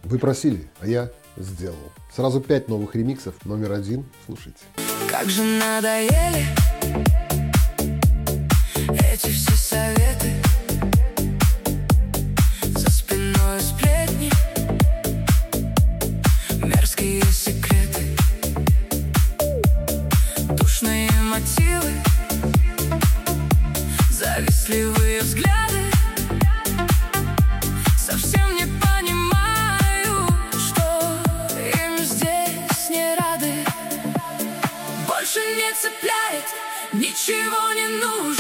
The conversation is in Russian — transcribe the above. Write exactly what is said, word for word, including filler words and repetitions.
Вы просили, а я сделал. Сразу пять новых ремиксов. Номер один. Слушайте. Как же надоели эти все советы, за спиной сплетни, мерзкие секреты, душные мотивы, завистливые взгляды. Совсем не понимаю, что им здесь не рады. Больше не цепляет, ничего не нужно.